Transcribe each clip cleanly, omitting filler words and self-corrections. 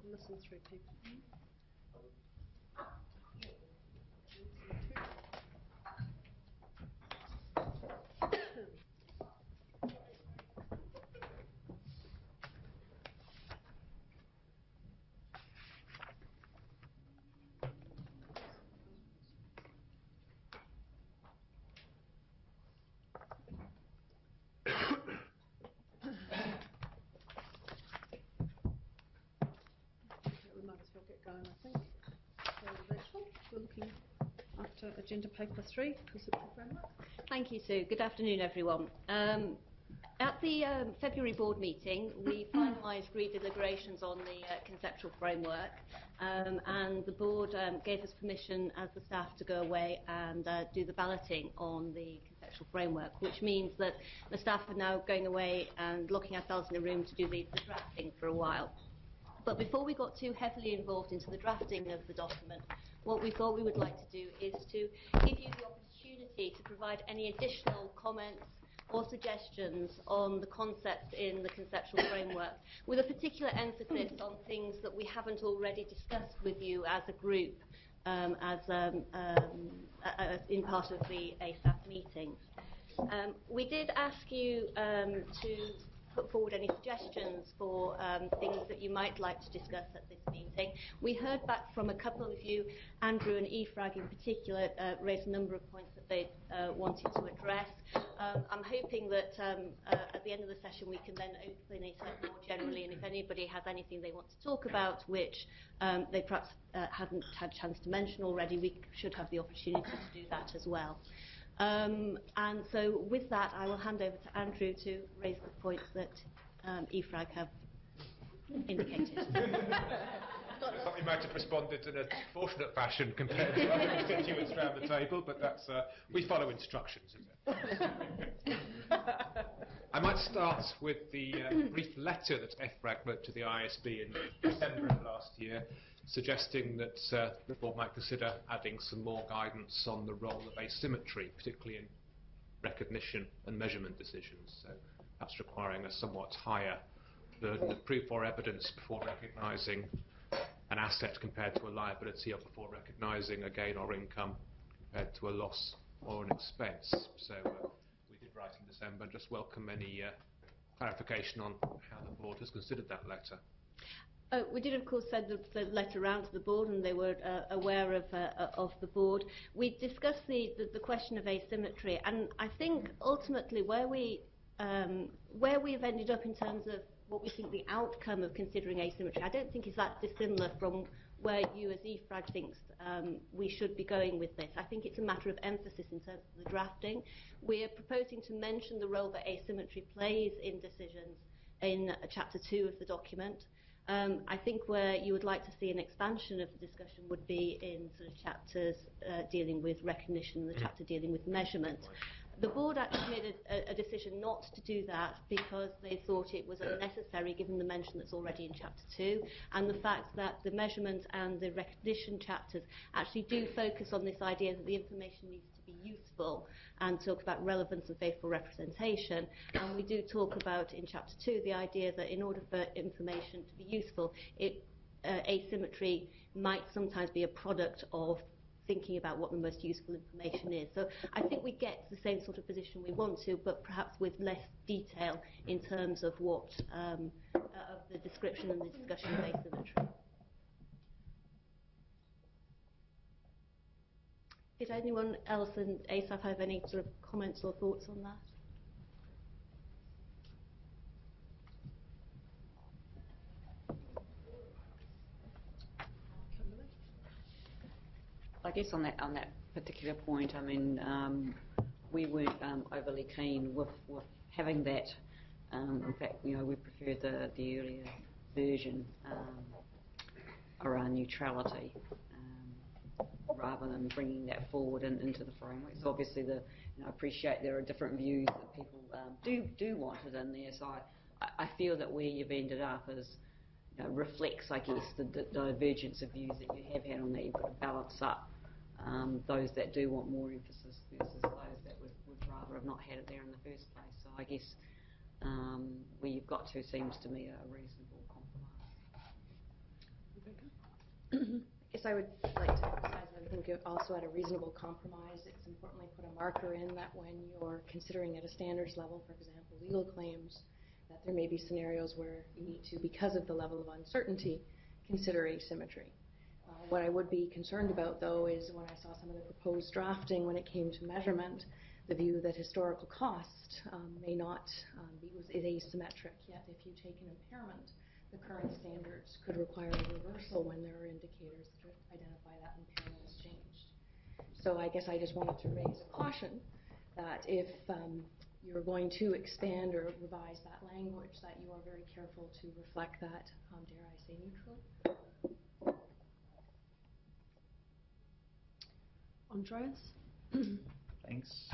Listen through people. We might as well get going, I think. So, Rachel, we're looking after agenda paper 3, conceptual framework. Thank you, Sue. Good afternoon, everyone. At the February board meeting, we finalised re-deliberations on the conceptual framework, and the board gave us permission as the staff to go away and do the balloting on the conceptual framework, which means that the staff are now going away and locking ourselves in a room to do the drafting for a while. But before we got too heavily involved into the drafting of the document, what we thought we would like to do is to give you the opportunity to provide any additional comments or suggestions on the concepts in the conceptual framework, with a particular emphasis on things that we haven't already discussed with you as a group, in part of the ASAP meetings. We did ask you to put forward any suggestions for things that you might like to discuss at this meeting. We heard back from a couple of you. Andrew and EFRAG in particular raised a number of points that they wanted to address. I'm hoping that at the end of the session we can then open it up more generally, and if anybody has anything they want to talk about which they perhaps haven't had a chance to mention already, we should have the opportunity to do that as well. And so with that, I will hand over to Andrew to raise the points that EFRAG have indicated. I thought you might have responded in a fortunate fashion compared to other constituents around the table, but that's we follow instructions, isn't it? I might start with the brief letter that EFRAG wrote to the ISB in December of last year, suggesting that the board might consider adding some more guidance on the role of asymmetry, particularly in recognition and measurement decisions, so perhaps requiring a somewhat higher burden of proof or evidence before recognising an asset compared to a liability, or before recognising a gain or income compared to a loss or an expense. So we did write in December, and just welcome any clarification on how the board has considered that letter. We did, of course, send the letter around to the board, and they were aware of the board. We discussed the question of asymmetry, and I think ultimately where we've ended up in terms of what we think the outcome of considering asymmetry, I don't think is that dissimilar from where you as EFRAG thinks we should be going with this. I think it's a matter of emphasis in terms of the drafting. We're proposing to mention the role that asymmetry plays in decisions in Chapter 2 of the document. I think where you would like to see an expansion of the discussion would be in sort of chapters dealing with recognition, the chapter dealing with measurement. The board actually made a decision not to do that because they thought it was unnecessary given the mention that's already in Chapter 2, and the fact that the measurement and the recognition chapters actually do focus on this idea that the information needs to be useful and talk about relevance and faithful representation. And we do talk about in Chapter 2 the idea that in order for information to be useful, asymmetry might sometimes be a product of thinking about what the most useful information is. So I think we get to the same sort of position we want to, but perhaps with less detail in terms of what of the description and the discussion of asymmetry. Did anyone else in ASAP have any sort of comments or thoughts on that? I guess on that particular point, I mean, we weren't overly keen with having that. In fact, we preferred the earlier version around neutrality, rather than bringing that forward into the framework. So obviously, I appreciate there are different views that people do want it in there. So I feel that where you've ended up is reflects, I guess, the divergence of views that you have had on that. You've got to balance up those that do want more emphasis versus those that would rather have not had it there in the first place. So I guess where you've got to seems to me a reasonable compromise. guess I would like to emphasize, and I think also at a reasonable compromise, it's importantly put a marker in that when you're considering at a standards level, for example, legal claims, that there may be scenarios where you need to, because of the level of uncertainty, consider asymmetry. What I would be concerned about, though, is when I saw some of the proposed drafting when it came to measurement, the view that historical cost may not is asymmetric. Yet, if you take an impairment, the current standards could require a reversal when there are indicators to identify that impairment has changed. So I guess I just wanted to raise a caution that if you're going to expand or revise that language, that you are very careful to reflect that, dare I say, neutrally. Andreas? Thanks.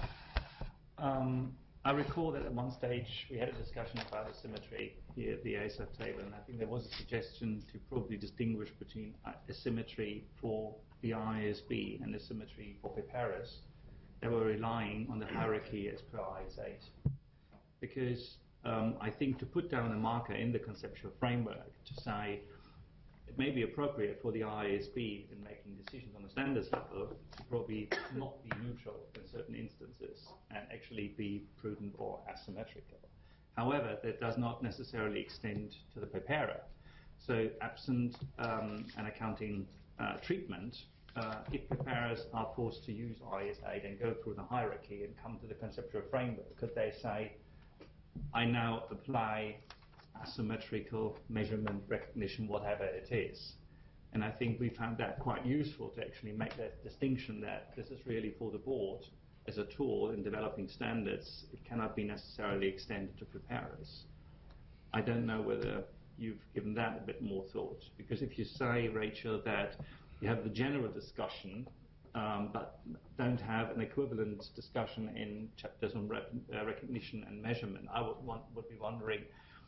I recall that at one stage we had a discussion about asymmetry here at the ASF table, and I think there was a suggestion to probably distinguish between asymmetry for the IASB and asymmetry for PEPARIS. They were relying on the hierarchy as per IS8. Because I think to put down a marker in the conceptual framework to say it may be appropriate for the IASB in making decisions on the standards level to probably not be neutral in certain instances and actually be prudent or asymmetrical. However, that does not necessarily extend to the PEPARA. So absent an accounting treatment, if PEPARAs are forced to use IS8 and go through the hierarchy and come to the conceptual framework, could they say, I now apply asymmetrical measurement recognition, whatever it is. And I think we found that quite useful to actually make that distinction that this is really for the board as a tool in developing standards. It cannot be necessarily extended to preparers. I don't know whether you've given that a bit more thought, because if you say, Rachel, that you have the general discussion but don't have an equivalent discussion in chapters on recognition and measurement, I would be wondering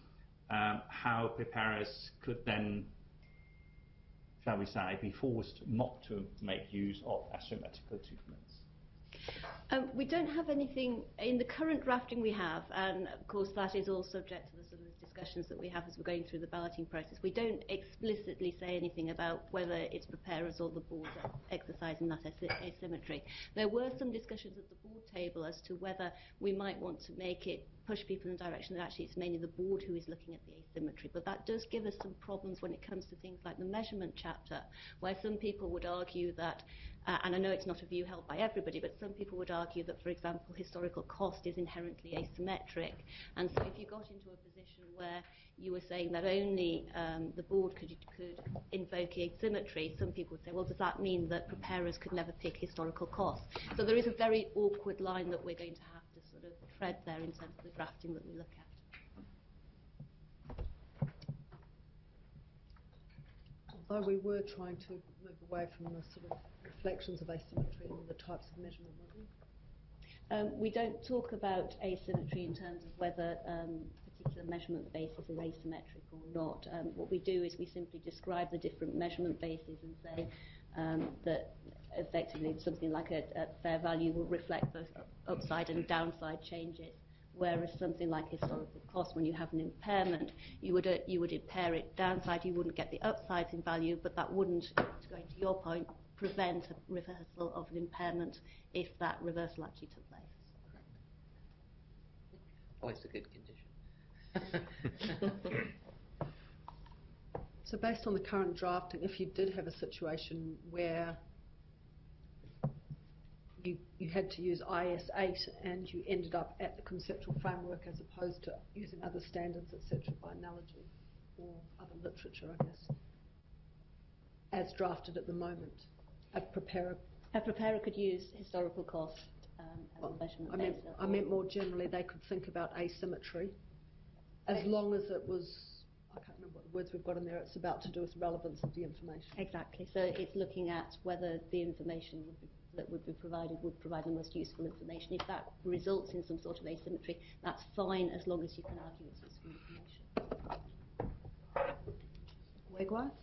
how preparers could then, shall we say, be forced not to make use of asymmetrical treatments. We don't have anything in the current drafting we have, and of course that is all subject to the sort of discussions that we have as we're going through the balloting process. We don't explicitly say anything about whether it's preparers or the board exercising that asymmetry. There were some discussions at the board table as to whether we might want to make it push people in the direction that actually it's mainly the board who is looking at the asymmetry, but that does give us some problems when it comes to things like the measurement chapter, where some people would argue that and I know it's not a view held by everybody, but some people would argue that, for example, historical cost is inherently asymmetric. And so if you got into a position where you were saying that only the board could invoke asymmetry, some people would say, well, does that mean that preparers could never pick historical costs? So there is a very awkward line that we're going to have to sort of tread there in terms of the drafting that we look at. Although we were trying to move away from the sort of reflections of asymmetry and the types of measurement, weren't we? We don't talk about asymmetry in terms of whether particular measurement bases are asymmetric or not. What we do is we simply describe the different measurement bases and say that effectively something like a fair value will reflect both upside and downside changes. Whereas something like historical cost, when you have an impairment, you would impair it downside, you wouldn't get the upsides in value, but that wouldn't, going to your point, prevent a reversal of an impairment if that reversal actually took place. Always a good condition. So based on the current drafting, if you did have a situation where you had to use IS8 and you ended up at the conceptual framework as opposed to using other standards, etc., by analogy or other literature, I guess, as drafted at the moment, a preparer could use historical cost as a measurement base. I meant more generally they could think about asymmetry as long as it was, I can't remember what the words we've got in there, it's about to do with relevance of the information. Exactly. So it's looking at whether the information that would be provided would provide the most useful information. If that results in some sort of asymmetry, that's fine as long as you can argue it's useful information. Wegwire?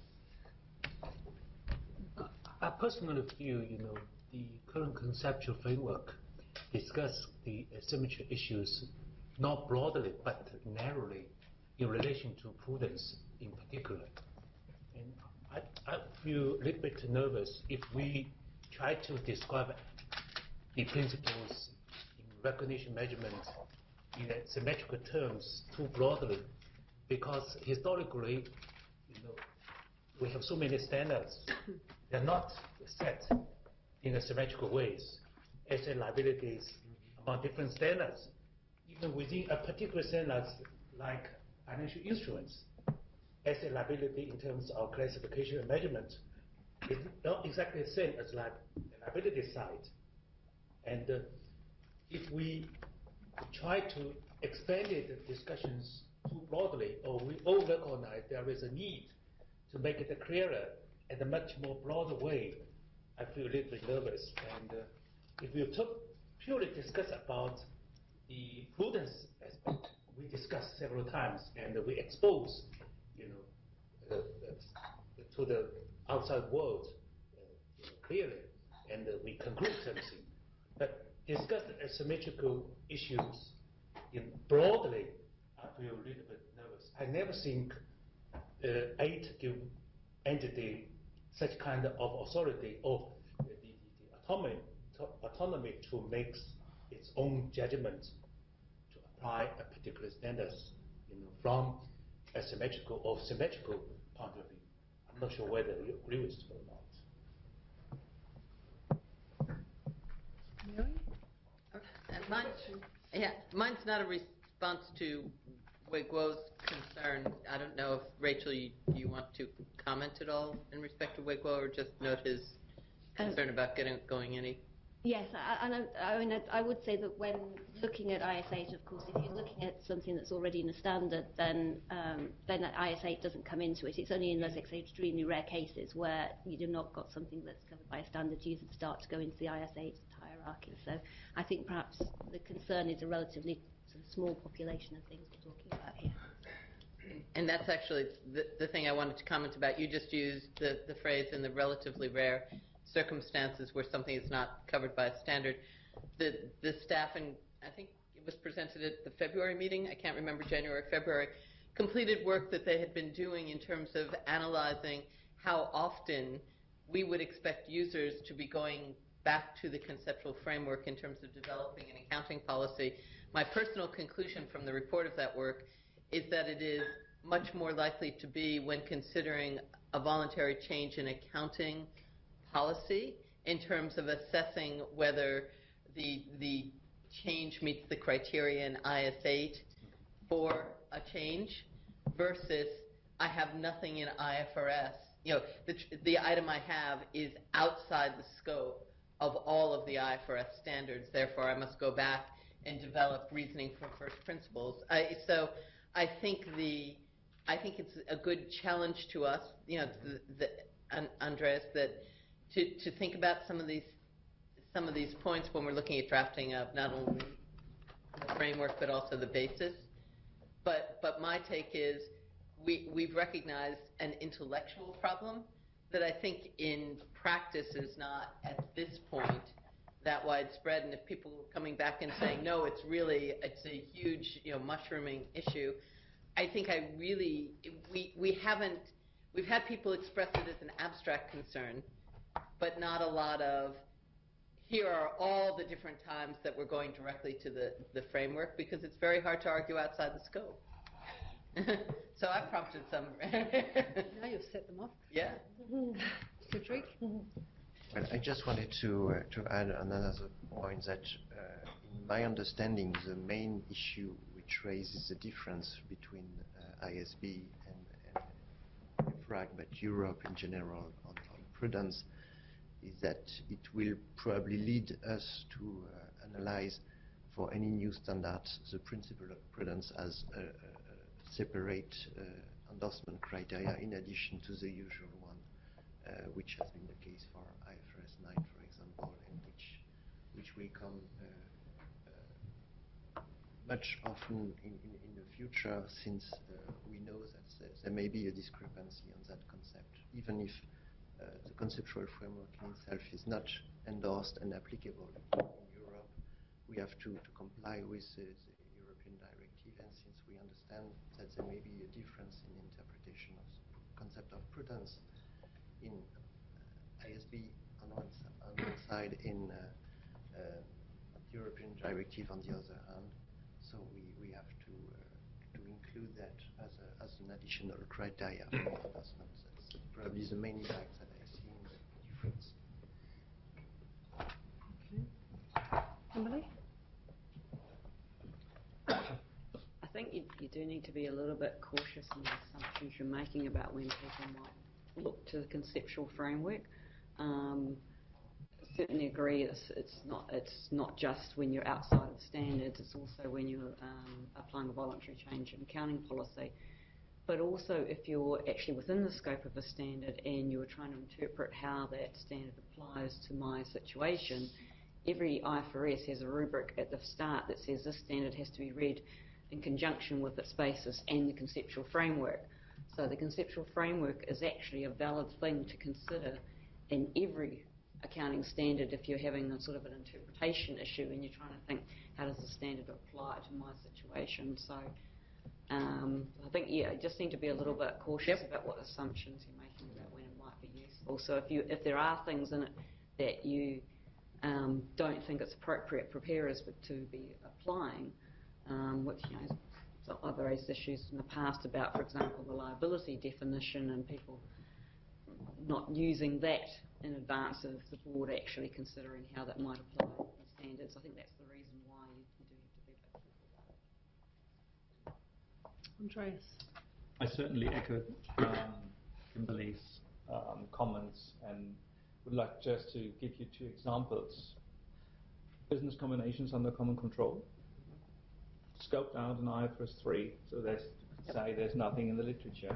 I personally feel, the current conceptual framework discuss the asymmetry issues not broadly but narrowly in relation to prudence in particular. And feel a little bit nervous if we try to describe the principles in recognition measurement in symmetrical terms too broadly, because historically, we have so many standards. They're not set in a symmetrical ways. Asset liabilities among different standards, even within a particular standards like financial instruments. Asset liability in terms of classification and measurement is not exactly the same as like the liability side. And if we try to expand the discussions too broadly, or we all recognize there is a need to make it clearer in a much more broader way, I feel a little bit nervous. And if we purely discuss about the prudence aspect, we discussed several times, and we expose, to the outside world clearly, and we conclude something. But discuss asymmetrical issues broadly, I feel a little bit nervous. I never think aid give entity such kind of authority or the autonomy to make its own judgment to apply a particular standards, from a symmetrical or symmetrical point of view. I'm not sure whether you agree with it or not. Mine's not a response to Wei Guo's concern. I don't know if, Rachel, do you want to comment at all in respect to Wei Guo, or just note his concern about going any? Yes, I would say that when looking at IS8, of course, if you're looking at something that's already in a standard, then IS8 doesn't come into it. It's only in those extremely rare cases where you've not got something that's covered by a standard user to start to go into the IS8 hierarchy. So I think perhaps the concern is a relatively sort of small population of things we're talking about here. And that's actually the thing I wanted to comment about. You just used the phrase in the relatively rare circumstances where something is not covered by a standard. The staff, and I think it was presented at the February meeting, I can't remember, January, February, completed work that they had been doing in terms of analyzing how often we would expect users to be going back to the conceptual framework in terms of developing an accounting policy. My personal conclusion from the report of that work is that it is much more likely to be when considering a voluntary change in accounting policy in terms of assessing whether the change meets the criteria in IS8 for a change versus I have nothing in IFRS. The item I have is outside the scope of all of the IFRS standards, therefore I must go back and develop reasoning from first principles. So I think it's a good challenge to us, Andreas, that to think about some of these points when we're looking at drafting of not only the framework but also the basis. But my take is we've recognized an intellectual problem that I think in practice is not at this point that widespread. And if people are coming back and saying no, it's a huge mushrooming issue, I think we've had people express it as an abstract concern, but not a lot of here are all the different times that we're going directly to the framework, because it's very hard to argue outside the scope. So I've prompted some. Now you've set them off. Yeah. Cedric? Well, I just wanted to add another point that in my understanding, the main issue which raises the difference between ISB and EFRAG, but Europe in general on prudence, is that it will probably lead us to analyze for any new standards the principle of prudence as a separate endorsement criteria in addition to the usual one, which has been the case for IFRS 9, for example, and which will come much often in the future, since we know that there may be a discrepancy on that concept, even if the conceptual framework in itself is not endorsed and applicable in Europe. We have to comply with the European directive, and since we understand that there may be a difference in interpretation of the concept of prudence in side in European directive on the other hand. So we have to include that as an additional criteria for investments. That's probably the main impact that I see in the difference. Emily? I think you do need to be a little bit cautious in the assumptions you're making about when people might look to the conceptual framework. Certainly agree it's not just when you're outside of standards, it's also when you're applying a voluntary change in accounting policy. But also if you're actually within the scope of a standard and you're trying to interpret how that standard applies to my situation, every IFRS has a rubric at the start that says this standard has to be read in conjunction with its basis and the conceptual framework. So the conceptual framework is actually a valid thing to consider in every accounting standard if you're having a sort of an interpretation issue and you're trying to think how does the standard apply to my situation. So I think, yeah, you just need to be a little bit cautious about what assumptions you're making about when it might be useful. So if there are things in it that you don't think it's appropriate for preparers to be applying, which, you know, so I've raised issues in the past about, for example, the liability definition and people not using that in advance of the board actually considering how that might apply to the standards. I think that's the reason why you do have to be a bit careful about it. Andreas? I certainly echo Kimberly's comments and would like just to give you 2 examples. Business combinations under common control, scoped out in IFRS 3, so there's nothing in the literature.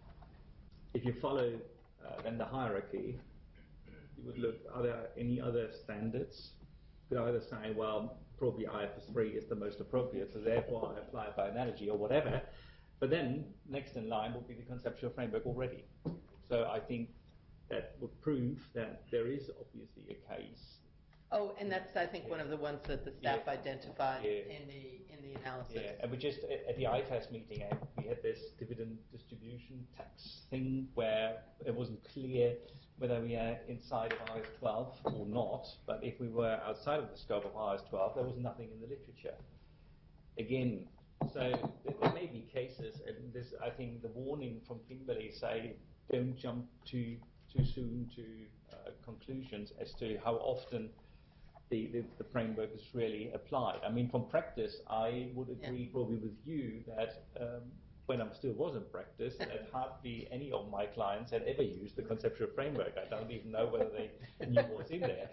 If you follow then the hierarchy, you would look, are there any other standards? You could either say, well, probably IFRS 3 is the most appropriate, so therefore I apply it by analogy or whatever. But then, next in line would be the conceptual framework already. So I think that would prove that there is obviously a case. Oh, and that's, I think, one of the ones that the staff identified in the analysis. Yeah, and we just, at the IFAS meeting, we had this dividend distribution tax thing where it wasn't clear whether we are inside of IAS 12 or not, but if we were outside of the scope of IAS 12, there was nothing in the literature. Again, so there may be cases, and this, I think the warning from Kimberly say, don't jump too soon to conclusions as to how often the framework is really applied. I mean, from practice, I would agree probably with you that when I still was in practice, that hardly any of my clients had ever used the conceptual framework. I don't even know whether they knew what's in there.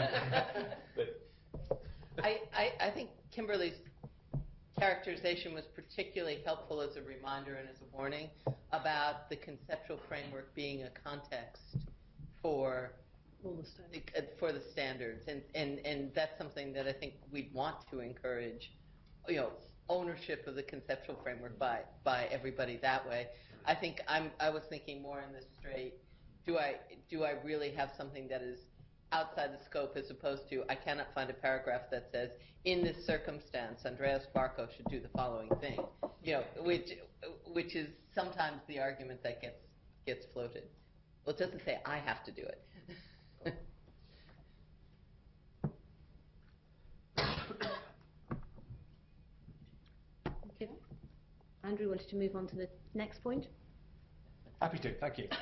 But I think Kimberly's characterization was particularly helpful as a reminder and as a warning about the conceptual framework being a context for the standards, and that's something that I think we'd want to encourage, you know, ownership of the conceptual framework by everybody that way. I think I was thinking more in this straight, do I really have something that is outside the scope, as opposed to I cannot find a paragraph that says in this circumstance Andreas Barco should do the following thing, you know, which is sometimes the argument that gets floated. Well, it doesn't say I have to do it. Okay. Andrew wanted to move on to the next point. Happy to, thank you.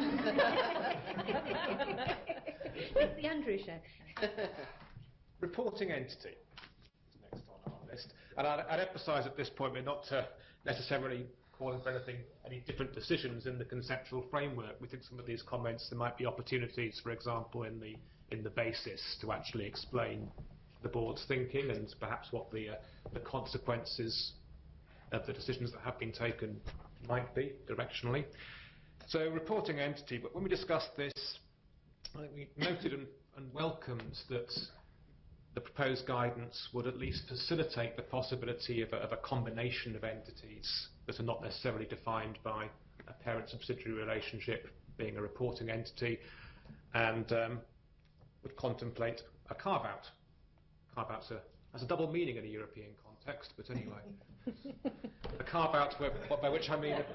It's the Andrew show. Reporting entity is next on our list. And I'd emphasise at this point we're not necessarily calling for any different decisions in the conceptual framework. We think some of these comments, there might be opportunities, for example, in the basis to actually explain the board's thinking and perhaps what the consequences of the decisions that have been taken might be directionally. So reporting entity, but when we discussed this, we noted and welcomed that the proposed guidance would at least facilitate the possibility of a combination of entities that are not necessarily defined by a parent-subsidiary relationship being a reporting entity, and would contemplate a carve-out. Carve-out has a double meaning in a European context, but anyway. A carve-out by which I mean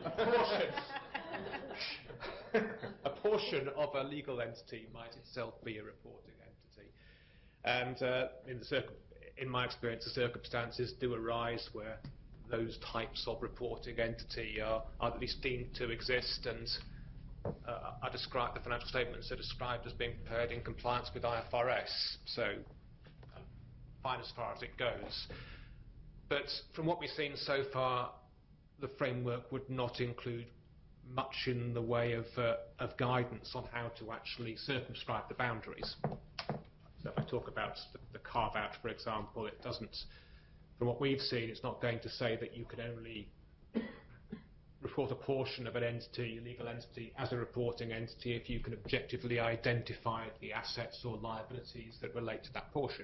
a portion of a legal entity might itself be a reporting entity. And in my experience, the circumstances do arise where those types of reporting entity are at least deemed to exist, and the financial statements are described as being prepared in compliance with IFRS. So fine as far as it goes. But from what we've seen so far, the framework would not include much in the way of guidance on how to actually circumscribe the boundaries. So if I talk about the carve-out, for example, it doesn't, from what we've seen, it's not going to say that you can only report a portion of an entity, a legal entity, as a reporting entity if you can objectively identify the assets or liabilities that relate to that portion.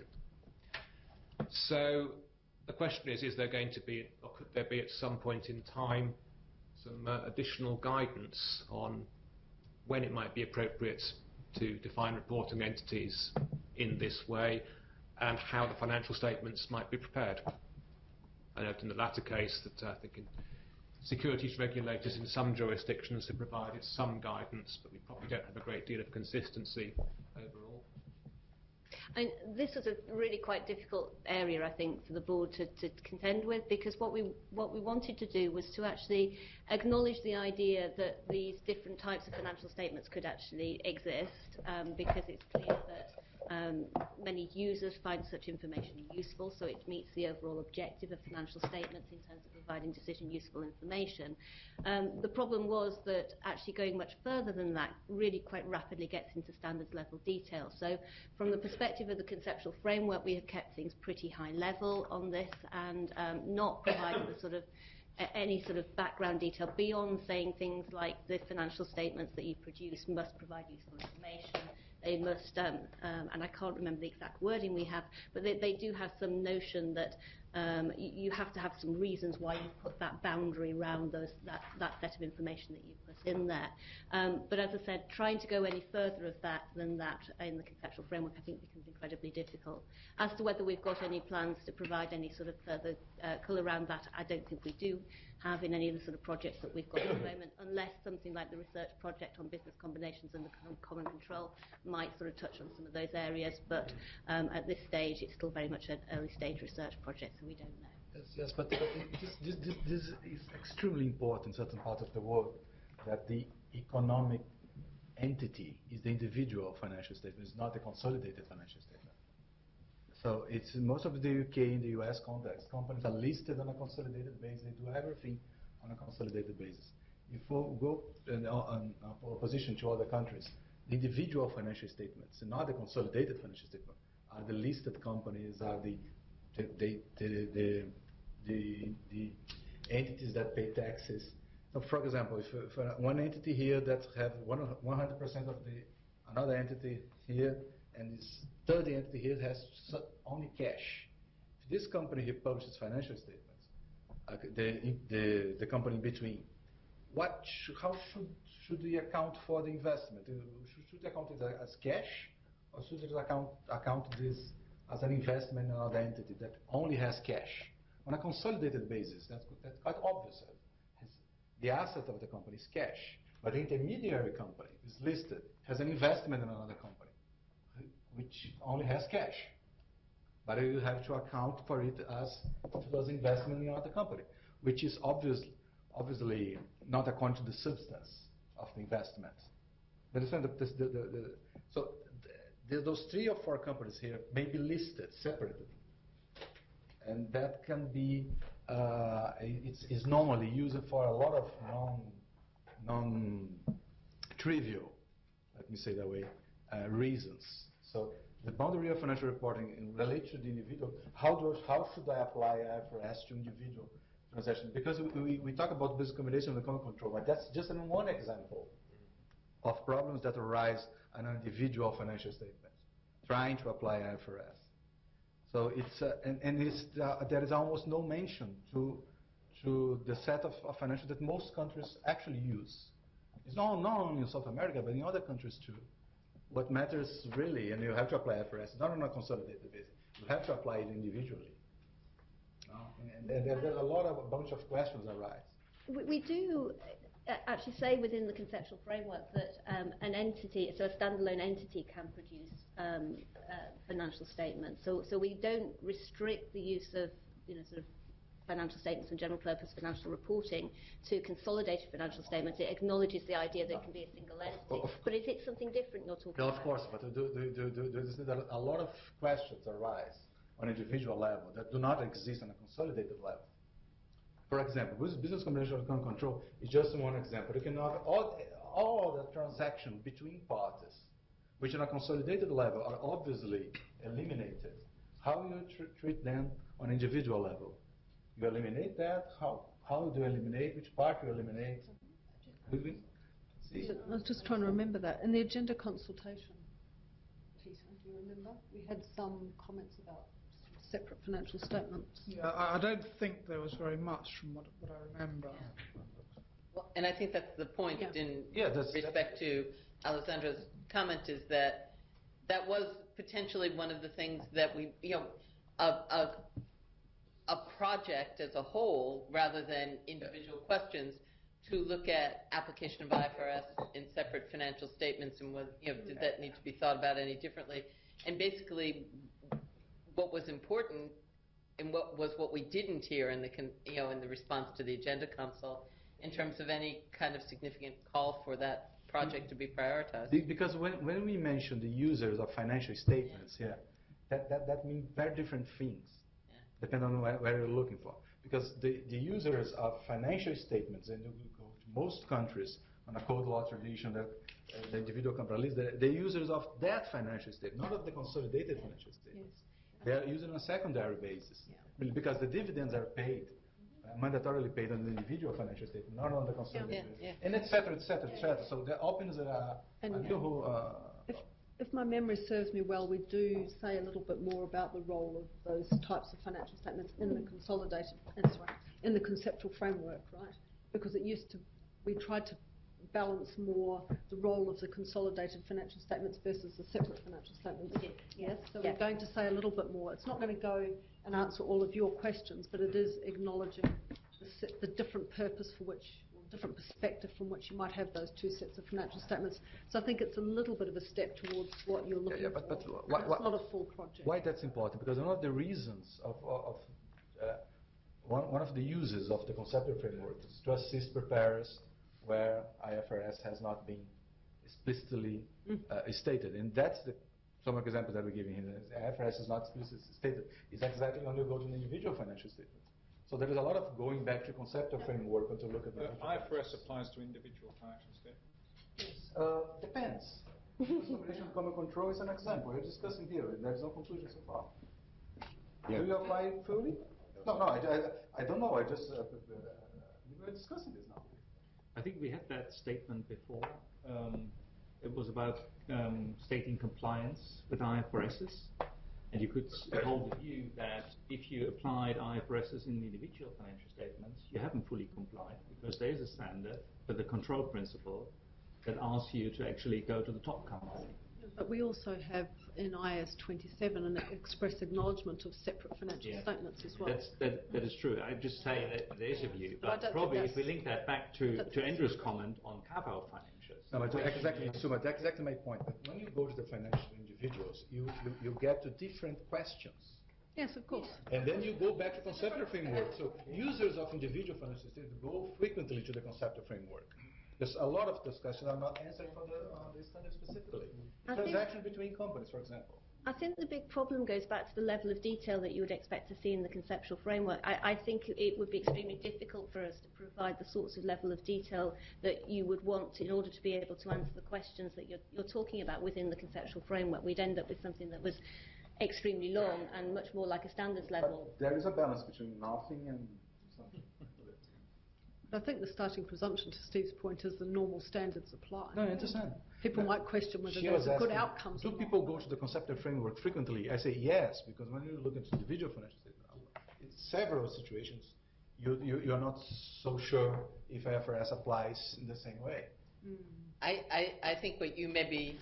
So the question is there going to be, or could there be at some point in time, some additional guidance on when it might be appropriate to define reporting entities in this way, and how the financial statements might be prepared? I note in the latter case that I think securities regulators in some jurisdictions have provided some guidance, but we probably don't have a great deal of consistency overall. And this was a really quite difficult area, I think, for the board to contend with, because what we wanted to do was to actually acknowledge the idea that these different types of financial statements could actually exist, because it's clear that many users find such information useful, so it meets the overall objective of financial statements in terms of providing decision-useful information. The problem was that actually going much further than that really quite rapidly gets into standards level detail. So from the perspective of the conceptual framework, we have kept things pretty high level on this, and not provided the sort of any sort of background detail beyond saying things like the financial statements that you produce must provide useful information. They must, and I can't remember the exact wording we have, but they do have some notion that you have to have some reasons why you put that boundary around that set of information that you put in there. But as I said, trying to go any further than that in the conceptual framework, I think, becomes incredibly difficult. As to whether we've got any plans to provide any sort of further colour around that, I don't think we do have in any of the sort of projects that we've got at the moment, unless something like the research project on business combinations and the common control might sort of touch on some of those areas. But at this stage, it's still very much an early stage research project, so we don't know. Yes, but this is extremely important in certain parts of the world, that the economic entity is the individual financial statement, it's not the consolidated financial statement. So it's most of the UK and the US context. Companies are listed on a consolidated basis. They do everything on a consolidated basis. If we go in opposition to other countries, the individual financial statements, and not the consolidated financial statement, are the listed companies, are the entities that pay taxes. So, for example, if one entity here that have 100% of the another entity here, and this third entity here has only cash. If this company here publishes financial statements, the company in between, how should we account for the investment? Should they account it as cash, or should they account this as an investment in another entity that only has cash? On a consolidated basis, that's quite obvious. The asset of the company is cash, but the intermediary company is listed, has an investment in another company, which only has cash. But you have to account for it as if it was investment in another company, which is obviously not according to the substance of the investment. Understand so those 3 or 4 companies here may be listed separately, and that can be it's normally used for a lot of non-trivial, let me say that way, reasons. So the boundary of financial reporting in relation to the individual, how should I apply IFRS to individual transactions? Because we talk about business combination and common control, but that's just one example of problems that arise in individual financial statements, trying to apply IFRS. So it's there is almost no mention to the set of financials that most countries actually use. It's not only in South America, but in other countries too. What matters really, and you have to apply IFRS, not on a consolidated basis. You have to apply it individually. And there's a bunch of questions arise. We do, actually say within the conceptual framework that an entity, so a standalone entity, can produce financial statements. So we don't restrict the use of, sort of financial statements and general purpose financial reporting to consolidated financial statements. It acknowledges the idea that it can be a single entity. But is it something different you're talking No, about? of course, but a lot of questions arise on individual level that do not exist on a consolidated level. For example, business combination account control is just one example. You can have all the transactions between parties, which on a consolidated level are obviously eliminated. How you treat them on individual level? You eliminate that? How do you eliminate? Which part you eliminate? See? I was just trying to remember that. In the agenda consultation, Peter, do you remember? We had some comments about separate financial statements. Yeah, I don't think there was very much from what I remember. Well, and I think that's the point in that's respect to Alessandra's comment, is that that was potentially one of the things that we, a project as a whole, rather than individual questions, to look at application of IFRS in separate financial statements and was, did that need to be thought about any differently? And basically, what was important and what we didn't hear in the in the response to the agenda consult in terms of any kind of significant call for that project to be prioritized. Because when we mention the users of financial statements, that means very different things, depending on where you're looking for. Because the users of financial statements, and you go to most countries on a code law tradition, that the individual company list, the users of that financial statement, not of the consolidated financial statement. Yes. They are using on a secondary basis, because the dividends are paid, mandatorily paid on the individual financial statement, not on the consolidated, and et cetera, et cetera, et cetera. So that opens a new If my memory serves me well, we do say a little bit more about the role of those types of financial statements in the in the conceptual framework, right? Because we tried to balance more the role of the consolidated financial statements versus the separate financial statements. Yes, so we're going to say a little bit more. It's not going to go and answer all of your questions, but it is acknowledging the different purpose for which, different perspective from which you might have those two sets of financial statements. So I think it's a little bit of a step towards what you're looking for. But it's not a full project. Why that's important? Because one of the reasons one of the uses of the conceptual framework is to assist preparers where IFRS has not been explicitly stated. And that's some examples that we're giving here. IFRS is not explicitly stated. It's exactly when you go to an individual financial statement. So there is a lot of going back to conceptual framework and to look at the IFRS applies to individual financial statements? Depends. Combination common control is an example. We're discussing here. There's no conclusion so far. Do you apply it fully? No, I don't know. We're discussing this now. I think we had that statement before. It was about stating compliance with IFRSs. And you could hold the view that if you applied IFRSs in the individual financial statements, you haven't fully complied, because there is a standard for the control principle that asks you to actually go to the top company. But we also have in IAS 27 an express acknowledgement of separate financial statements as well. That is true. I just say that there is a view, but probably if we link that back to Andrew's comment on carve-out financials. No, but that's exactly my point. But when you go to the financial individuals, you get to different questions. Yes, of course. And then you go back to conceptual framework. So users of individual financial statements go frequently to the conceptual framework. There's a lot of discussion. I'm not answering for the standard specifically. Transaction between companies, for example. I think the big problem goes back to the level of detail that you would expect to see in the conceptual framework. I think it would be extremely difficult for us to provide the sorts of level of detail that you would want in order to be able to answer the questions that you're talking about within the conceptual framework. We'd end up with something that was extremely long and much more like a standards level. But there is a balance between nothing and something. I think the starting presumption, to Steve's point, is the normal standards apply. No, I understand. People might question whether there's good outcomes. Do people go to the conceptual framework frequently? I say yes, because when you look at individual financial statements, in several situations, you're not so sure if IFRS applies in the same way. I think what you may be,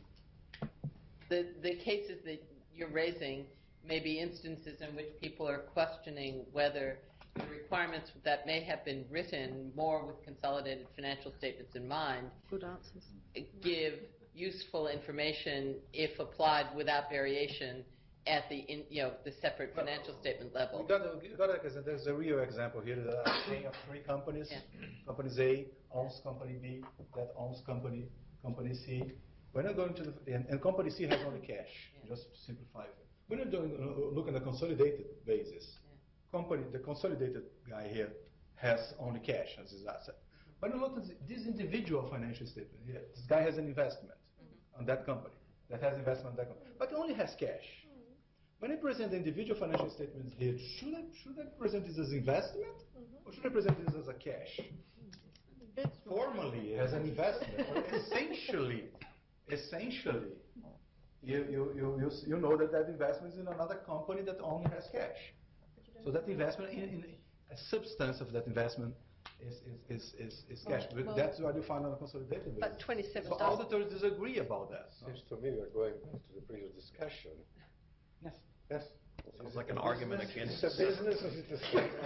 the cases that you're raising may be instances in which people are questioning whether the requirements that may have been written more with consolidated financial statements in mind Good answers. give useful information if applied without variation at the the separate financial statement level. There's a real example here. The chain of three companies. Yeah. Company A owns company B, that owns company C. When you're going to and company C has only cash, just to simplify it. When you're look at a consolidated basis, the consolidated guy here has only cash as his asset. When you look at this individual financial statement here, this guy has an investment on that company, that has investment on that company, but he only has cash. When I present the individual financial statements here, should I present this as investment, or should I present this as a cash? Formally, as an investment, but essentially, you know that investment is in another company that only has cash. So that investment, in a substance of that investment, is cash. Well, that's what you find on a consolidated basis. But 27 So auditors disagree about that. Seems to me we're going back to the previous discussion. Yes. Yes. Sounds like an argument against. It's a business or it's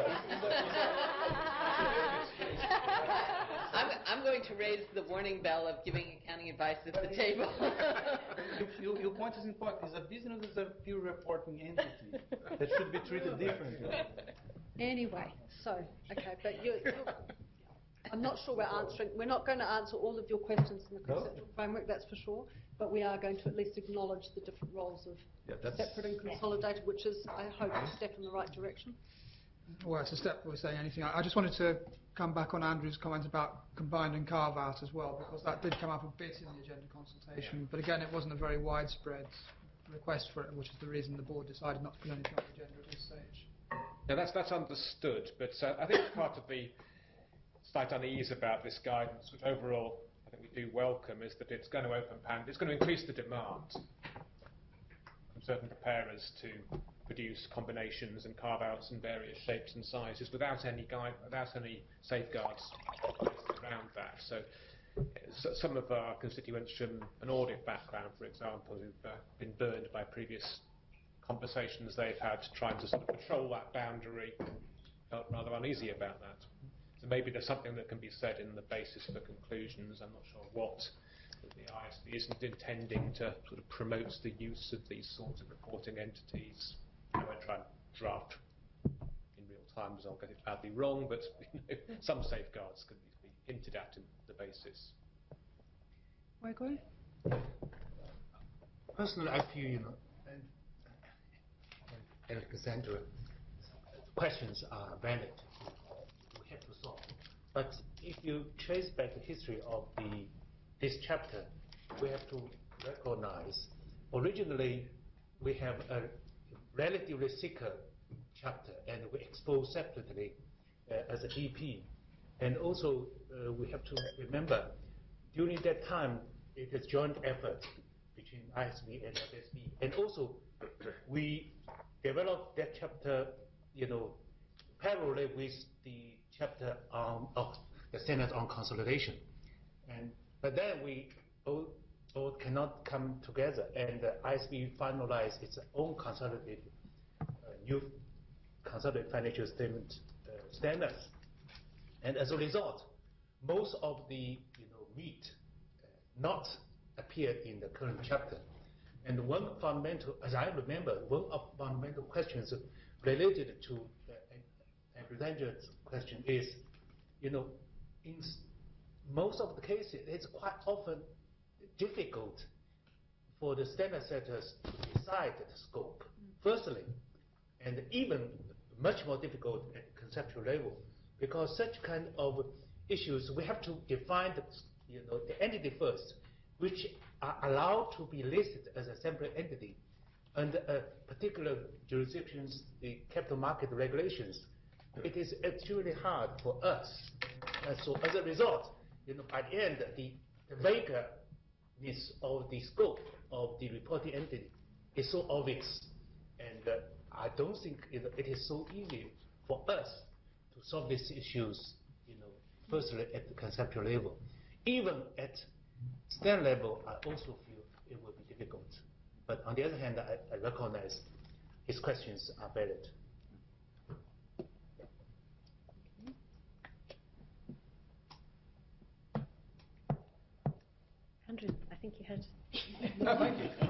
I'm going to raise the warning bell of giving accounting advice at the table. Your point is important. Is a business is a pure reporting entity that should be treated differently. Anyway, so, okay, but I'm not sure we're not going to answer all of your questions in the conceptual framework, that's for sure, but we are going to at least acknowledge the different roles of separate and consolidated, which is, I hope, a step in the right direction. Well, it's a step before saying anything. I just wanted to come back on Andrew's comment about combined and carve-out as well, because that did come up a bit in the agenda consultation, but again, it wasn't a very widespread request for it, which is the reason the board decided not to put anything on the agenda at this stage. Yeah, that's understood, but I think part of the slight unease about this guidance, which overall I think we do welcome, is that it's going to it's going to increase the demand from certain preparers to produce combinations and carve-outs in various shapes and sizes without any safeguards around that. So some of our constituents from an audit background, for example, who've been burned by previous conversations they've had trying to sort of patrol that boundary, felt rather uneasy about that. So maybe there's something that can be said in the basis for conclusions. I'm not sure what. The ISB isn't intending to sort of promote the use of these sorts of reporting entities. I won't try and draft in real time because I'll get it badly wrong, but some safeguards can be hinted at in the basis. Gregory? Personally, I feel, Alexandra, questions are valid. We have to solve. But if you trace back the history of this chapter, we have to recognize originally we have a relatively thicker chapter and we expose separately as a EP. And also we have to remember during that time it is joint effort between ISB and FSB. And also we developed that chapter, parallel with the chapter on the standards on consolidation. But then we both cannot come together, and ISB finalized its own consolidated new consolidated financial statement standards. And as a result, most of the meat not appeared in the current chapter. And one fundamental, as I remember, one of fundamental questions related to Alexandra's question is, in most of the cases, it's quite often difficult for the standard setters to decide the scope, firstly, and even much more difficult at the conceptual level, because such kind of issues, we have to define the entity first, which are allowed to be listed as a separate entity under particular jurisdictions, the capital market regulations. It is extremely hard for us. So as a result, by the end, the vagueness of the scope of the reporting entity is so obvious, and I don't think it is so easy for us to solve these issues, firstly at the conceptual level. Even at standard level, I also feel it will be difficult. But on the other hand, I recognize his questions are valid. Andrew, I think you had. No, thank you.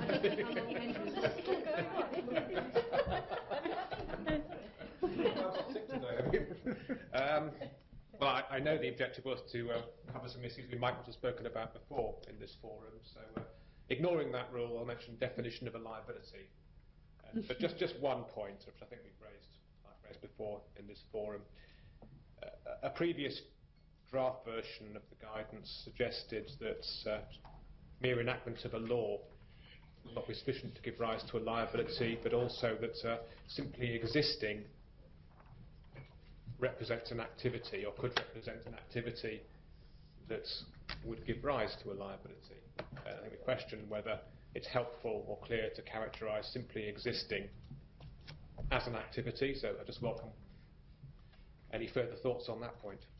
Well, I know the objective was to cover some issues we might not have spoken about before in this forum, so ignoring that rule, I'll mention definition of a liability. But just one point, which I think I've raised before in this forum. A previous draft version of the guidance suggested that mere enactment of a law will not be sufficient to give rise to a liability, but also that simply existing represents an activity, or could represent an activity that would give rise to a liability. I think we question whether it's helpful or clear to characterise simply existing as an activity, so I just welcome any further thoughts on that point.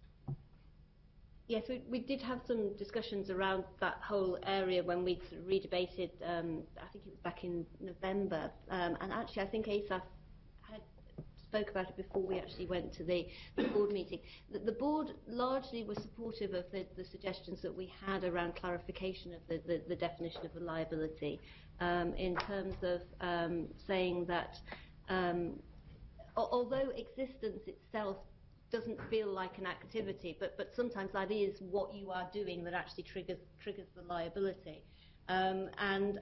Yes, we did have some discussions around that whole area when we sort of redebated, I think it was back in November, and actually I think ASAF had spoke about it before we actually went to the board meeting. The board largely was supportive of the suggestions that we had around clarification of the definition of a liability, in terms of saying that although existence itself doesn't feel like an activity, but sometimes that is what you are doing that actually triggers the liability, and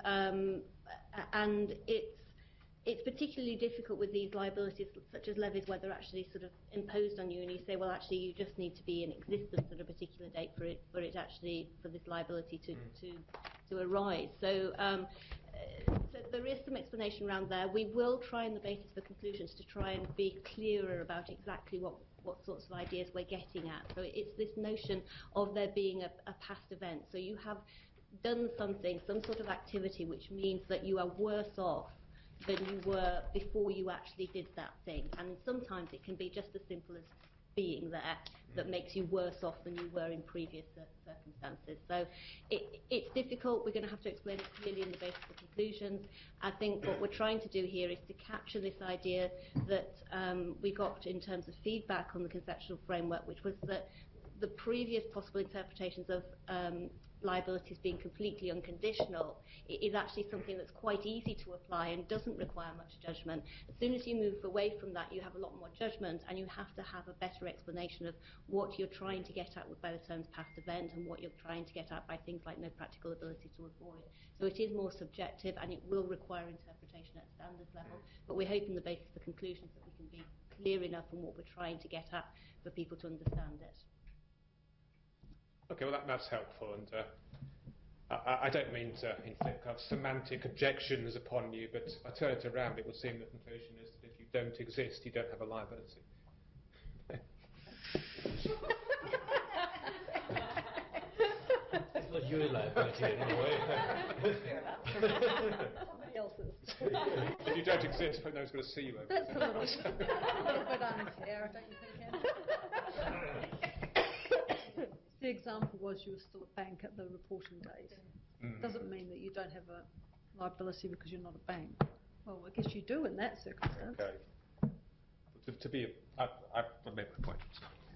it's particularly difficult with these liabilities such as levies where they're actually sort of imposed on you, and you say, well, actually you just need to be in existence at a particular date for this liability to arise. So there is some explanation around there. We will try in the basis for conclusions to try and be clearer about exactly what sorts of ideas we're getting at. So it's this notion of there being a past event. So you have done something, some sort of activity, which means that you are worse off than you were before you actually did that thing. And sometimes it can be just as simple as being there that makes you worse off than you were in previous circumstances. So it's difficult. We're going to have to explain it clearly in the basis of conclusions. I think what we're trying to do here is to capture this idea that we got in terms of feedback on the conceptual framework, which was that the previous possible interpretations of liabilities being completely unconditional is actually something that's quite easy to apply and doesn't require much judgment. As soon as you move away from that, you have a lot more judgment, and you have to have a better explanation of what you're trying to get at by the terms past event and what you're trying to get at by things like no practical ability to avoid. So it is more subjective, and it will require interpretation at standards level, but we're hoping the basis for conclusions that we can be clear enough on what we're trying to get at for people to understand it. Okay, well that's helpful, and I don't mean to inflict kind of semantic objections upon you, but if I turn it around, it would seem the conclusion is that if you don't exist, you don't have a liability. It's not your liability anyway. Somebody else's. If you don't exist, no one's going to see you over That's a there. little bit unfair, don't you think, Anne? The example was you were still a bank at the reporting date. Doesn't mean that you don't have a liability because you're not a bank. Well, I guess you do in that circumstance. Okay. I've made my point.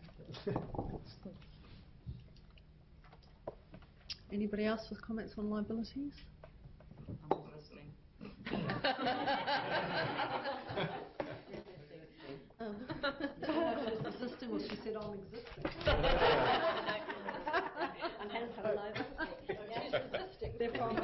Anybody else with comments on liabilities? I'm listening. She's existing, well, she said I'm existing. And hence have a liability. She's existing, therefore I'm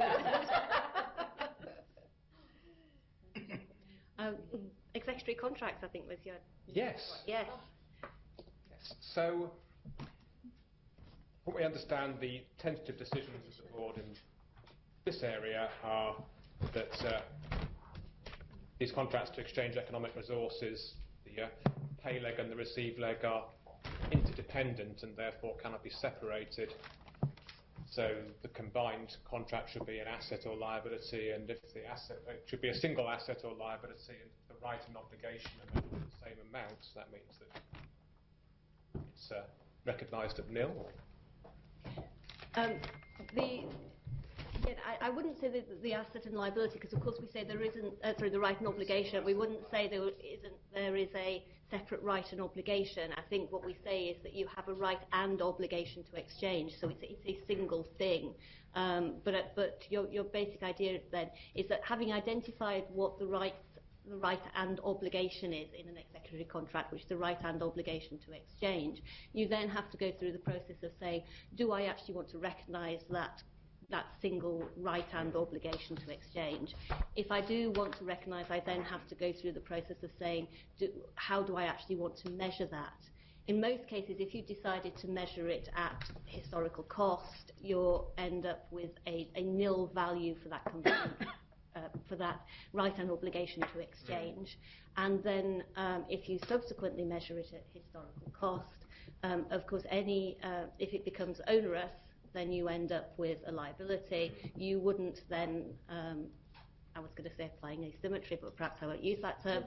existing. Executory contracts, I think, was your... Yes. Yes. So, what we understand, the tentative decisions of the board in this area are that these contracts to exchange economic resources, the pay leg and the receive leg, are interdependent and therefore cannot be separated. So the combined contract should be an asset or liability, and if the asset, it should be a single asset or liability, and the right and obligation are measured at the same amount. So that means that it's recognised at nil. Again, I wouldn't say that the asset and liability, because of course we say there isn't, the right and obligation. We wouldn't say there is a separate right and obligation. I think what we say is that you have a right and obligation to exchange, so it's a single thing. But your basic idea then is that having identified what the right and obligation is in an executory contract, which is the right and obligation to exchange, you then have to go through the process of saying, do I actually want to recognise that single right and obligation to exchange? If I do want to recognise, I then have to go through the process of saying, how do I actually want to measure that? In most cases, if you decided to measure it at historical cost, you'll end up with a nil value for that component, for that right and obligation to exchange. And then if you subsequently measure it at historical cost, of course, if it becomes onerous, then you end up with a liability. You wouldn't then, I was going to say applying asymmetry, but perhaps I won't use that term.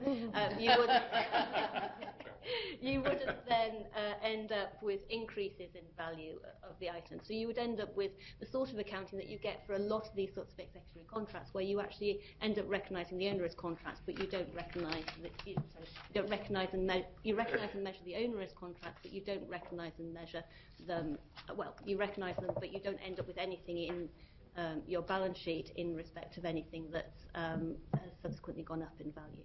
You wouldn't then end up with increases in value of the item. So you would end up with the sort of accounting that you get for a lot of these sorts of executory contracts, where you actually end up recognising the onerous contracts, but you don't recognise you recognise and measure the onerous contracts, but you don't recognise and measure them. Well, you recognise them, but you don't end up with anything in your balance sheet in respect of anything that's has subsequently gone up in value.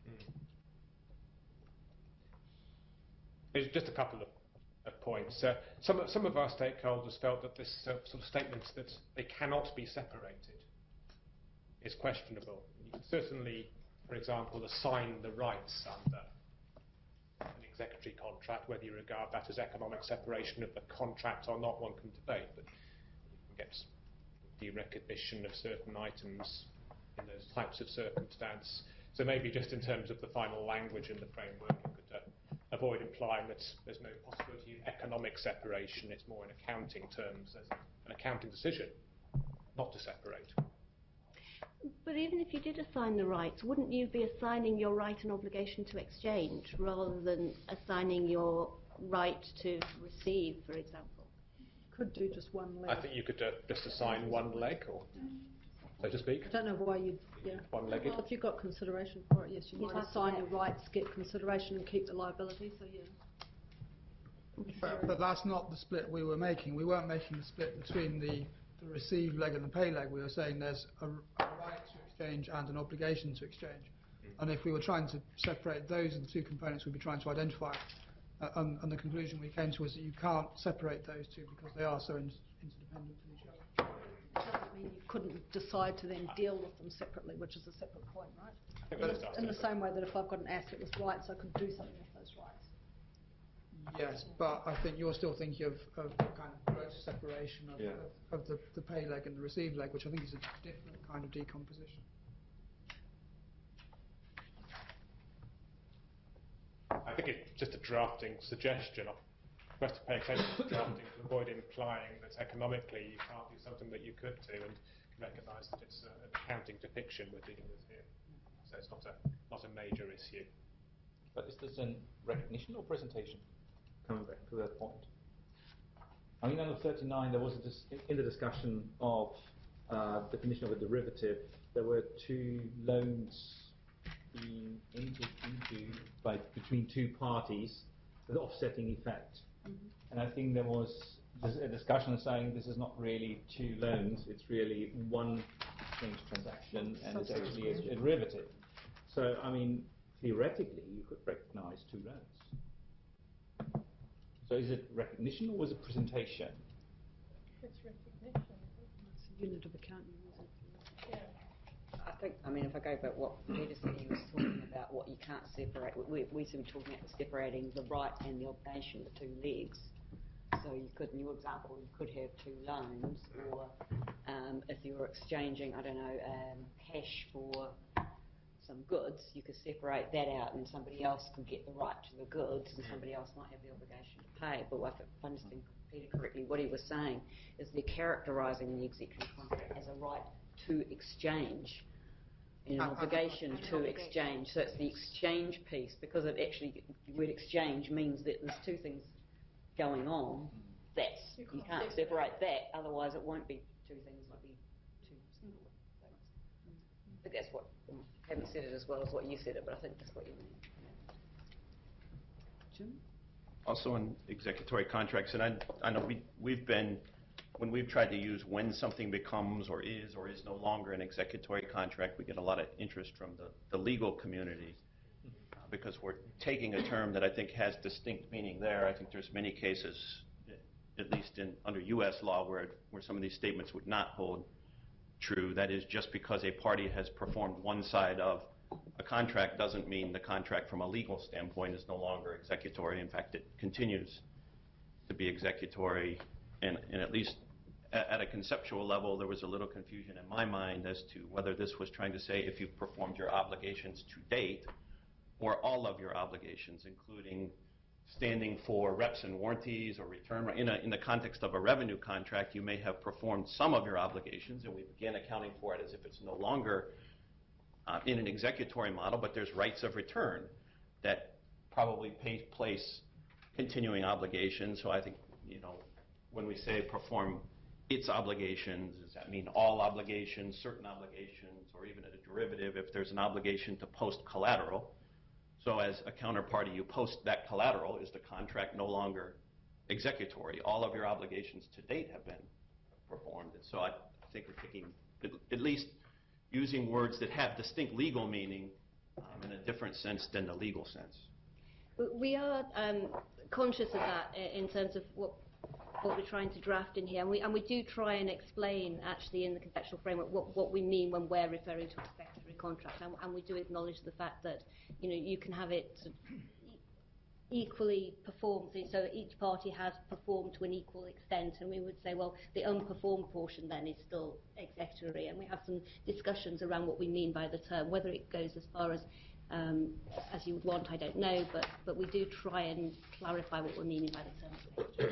There's just a couple of points. Some of our stakeholders felt that this sort of statement that they cannot be separated is questionable. You can certainly, for example, assign the rights under an executory contract, whether you regard that as economic separation of the contract or not, one can debate, but you can get the recognition of certain items in those types of circumstance. So maybe just in terms of the final language in the framework, you could avoid implying that there's no possibility of economic separation. It's more in accounting terms as an accounting decision not to separate. But even if you did assign the rights, wouldn't you be assigning your right and obligation to exchange rather than assigning your right to receive, for example? Could do just one leg. I think you could just assign one leg, or so to speak. I don't know why you'd, one-legged. Well, if you've got consideration for it, yes, you might assign your rights, get consideration and keep the liability, so yeah. But that's not the split we were making. We weren't making the split between the receive leg and the pay leg. We were saying there's a right to exchange and an obligation to exchange. And if we were trying to separate those are the two components we'd be trying to identify. And the conclusion we came to was that you can't separate those two because they are so interdependent from each other. It doesn't mean you couldn't decide to then deal with them separately, which is a separate point, right? In the same way that if I've got an asset with rights, I could do something with those rights. Yes, but I think you're still thinking of kind of gross separation of the pay leg and the receive leg, which I think is a different kind of decomposition. I think it's just a drafting suggestion. For us to pay attention to drafting to avoid implying that economically you can't do something that you could do, and recognise that it's an accounting depiction we're dealing with here. So it's not a major issue. But is this a recognition or presentation? Coming back to that point. I mean, under 39, there was in the discussion of definition of a derivative, there were two loans being entered into between two parties with offsetting effect. And I think there was a discussion saying this is not really two loans, it's really one exchange transaction, and it's actually a derivative. So, I mean, theoretically, you could recognize two loans. So is it recognition or was it presentation? It's recognition. It's a unit of accounting, isn't it? Yeah. I think, I mean, if I go back what Peter said, he was talking about what you can't separate. We seem to be talking about separating the right and the obligation, the two legs. So you could, in your example, you could have two loans, or if you were exchanging, I don't know, cash for some goods, you could separate that out and somebody else could get the right to the goods and somebody else might have the obligation to pay. But if I understand Peter correctly, what he was saying is they're characterising the executive contract as a right to exchange, an obligation to exchange. So it's the exchange piece, because it actually, the word exchange means that there's two things going on. You can't separate that, otherwise it won't be two things, it might be two haven't said it as well as what you said it, but I think that's what you mean. Jim? Also in executory contracts, and I know we've been, when we've tried to use when something becomes or is no longer an executory contract, we get a lot of interest from the legal community because we're taking a term that I think has distinct meaning there. I think there's many cases, at least under U.S. law, where some of these statements would not hold true. That is, just because a party has performed one side of a contract doesn't mean the contract from a legal standpoint is no longer executory. In fact, it continues to be executory, and at least at a conceptual level, there was a little confusion in my mind as to whether this was trying to say if you've performed your obligations to date or all of your obligations, including standing for reps and warranties or return. In the context of a revenue contract, you may have performed some of your obligations, and we begin accounting for it as if it's no longer in an executory model, but there's rights of return that probably place continuing obligations. So I think, when we say perform its obligations, does that mean all obligations, certain obligations, or even a derivative if there's an obligation to post collateral? So as a counterparty, you post that collateral. Is the contract no longer executory? All of your obligations to date have been performed. And so I think we're taking, at least using words that have distinct legal meaning in a different sense than the legal sense. We are conscious of that in terms of what we're trying to draft in here, and we do try and explain actually in the conceptual framework what we mean when we're referring to a executory contract, and we do acknowledge the fact that you can have it equally performed, so each party has performed to an equal extent, and we would say, well, the unperformed portion then is still executory, and we have some discussions around what we mean by the term. Whether it goes as far as you would want, I don't know, but we do try and clarify what we're meaning by the term executory.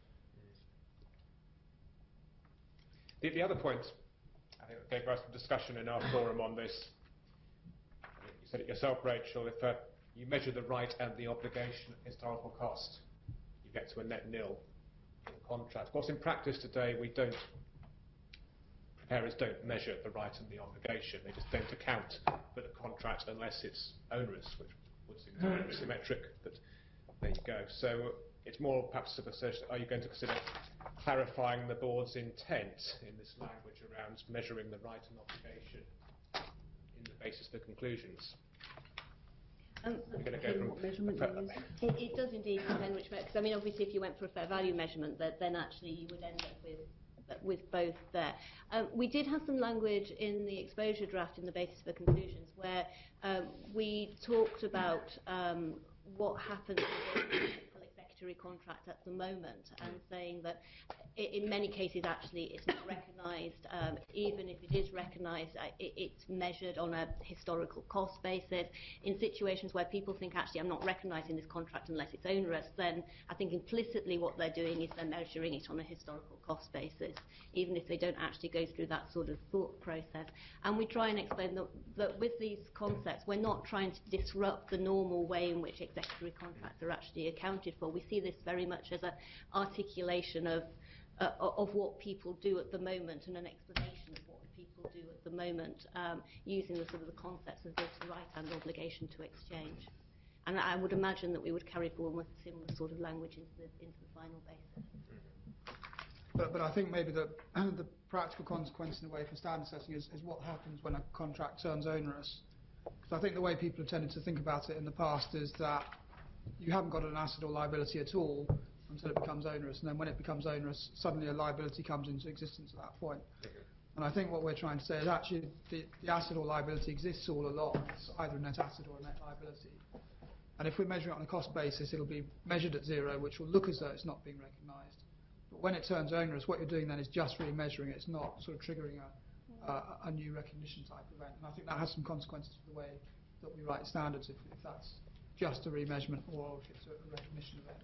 The other point, I think, gave rise to discussion in our forum on this. You said it yourself, Rachel, if you measure the right and the obligation at historical cost, you get to a net nil in the contract. Of course, in practice today, preparers don't measure the right and the obligation. They just don't account for the contract unless it's onerous, which would seem symmetric, but there you go. So it's more perhaps of a search, are you going to consider clarifying the board's intent in this language around measuring the right and obligation in the basis of the conclusions? We're going to go from measurement. It does indeed depend which way, because obviously if you went for a fair value measurement, then actually you would end up with both there. We did have some language in the exposure draft in the basis of the conclusions where we talked about what happens with a executory contract at the moment, and saying that in many cases actually it's not recognised. Even if it is recognised, it's measured on a historical cost basis. In situations where people think actually I'm not recognising this contract unless it's onerous, then I think implicitly what they're doing is they're measuring it on a historical cost basis, even if they don't actually go through that sort of thought process. And we try and explain that with these concepts we're not trying to disrupt the normal way in which executory contracts are actually accounted for. We see this very much as an articulation of what people do at the moment and an explanation of what people do at the moment, using the sort of the concepts of this right and obligation to exchange. And I would imagine that we would carry forward with similar sort of language into the final basis. But I think maybe the practical consequence in a way for standard setting is what happens when a contract turns onerous. Because I think the way people have tended to think about it in the past is that you haven't got an asset or liability at all until it becomes onerous, and then when it becomes onerous, suddenly a liability comes into existence at that point. And I think what we're trying to say is actually the asset or liability exists all along. It's either a net asset or a net liability. And if we measure it on a cost basis, it'll be measured at zero, which will look as though it's not being recognised. But when it turns onerous, what you're doing then is just remeasuring it. It's not sort of triggering a new recognition type event. And I think that has some consequences for the way that we write standards, if that's just a remeasurement or if it's a recognition event.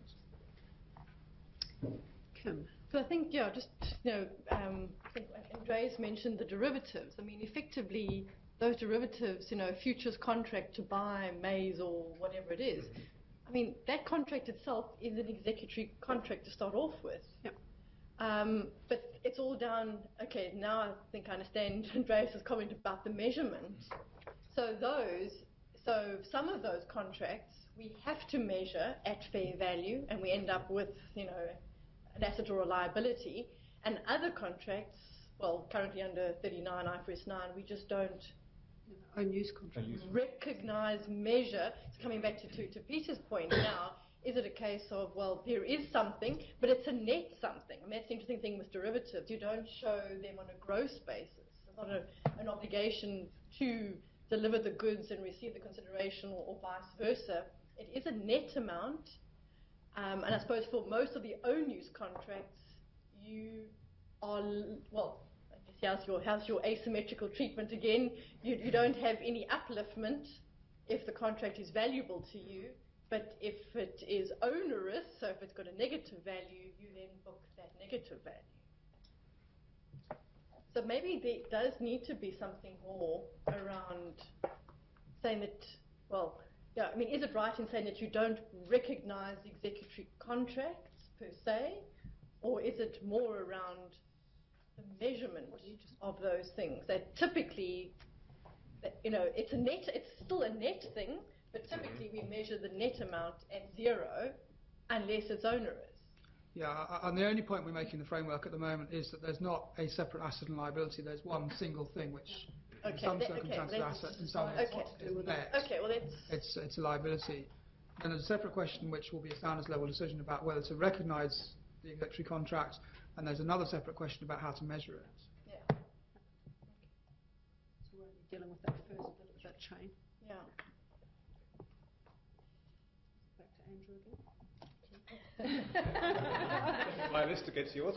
Kim? So I think, I think Andreas mentioned the derivatives. Effectively, those derivatives, a futures contract to buy maize or whatever it is, that contract itself is an executory contract to start off with. Yep. But it's all down, okay, now I think I understand Andreas' comment about the measurement. So some of those contracts we have to measure at fair value, and we end up with, an asset or a liability. And other contracts, well, currently under 39 IFRS 9, we just don't Own use contract. recognize, measure. It's coming back to Peter's point now. Is it a case of, well, there is something, but it's a net something? I mean, that's the interesting thing with derivatives. You don't show them on a gross basis. It's not an obligation to deliver the goods and receive the consideration or vice versa. It is a net amount. And I suppose for most of the own use contracts, you are, well, I guess how's your asymmetrical treatment again? You don't have any upliftment if the contract is valuable to you, but if it is onerous, so if it's got a negative value, you then book that negative value. So maybe there does need to be something more around saying that, well, yeah, I mean, is it right in saying that you don't recognize executory contracts per se, or is it more around the measurement of those things? That typically, it's still a net thing, but typically we measure the net amount at zero unless it's onerous. Yeah, and the only point we make in the framework at the moment is that there's not a separate asset and liability. There's one single thing which, in some circumstances, asset, in some it's net. Okay, well, it's a liability. And there's a separate question which will be a standards level decision about whether to recognise the executory contract, and there's another separate question about how to measure it. Yeah. So we're only dealing with that first bit of that chain. Yeah. Back to Andrew again. My list against yours.